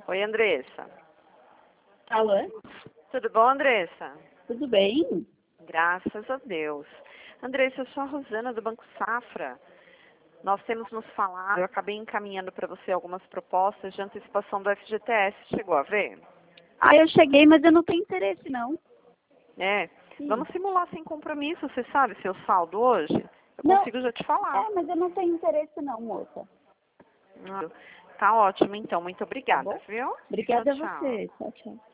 Oi, Andressa. Alô? Tudo bom, Andressa? Tudo bem? Graças a Deus. Andressa, eu sou a Rosana do Banco Safra. Nós temos nos falado, eu acabei encaminhando para você algumas propostas de antecipação do FGTS. Chegou a ver? Eu cheguei, mas eu não tenho interesse, não. É. Sim. Vamos simular sem compromisso, você sabe seu saldo hoje? Eu Não. consigo já te falar. Mas eu não tenho interesse, não, moça. Tá ótimo, então. Muito Tá obrigada, bom? viu? Obrigada Tchau, a tchau. você. Tchau, tchau.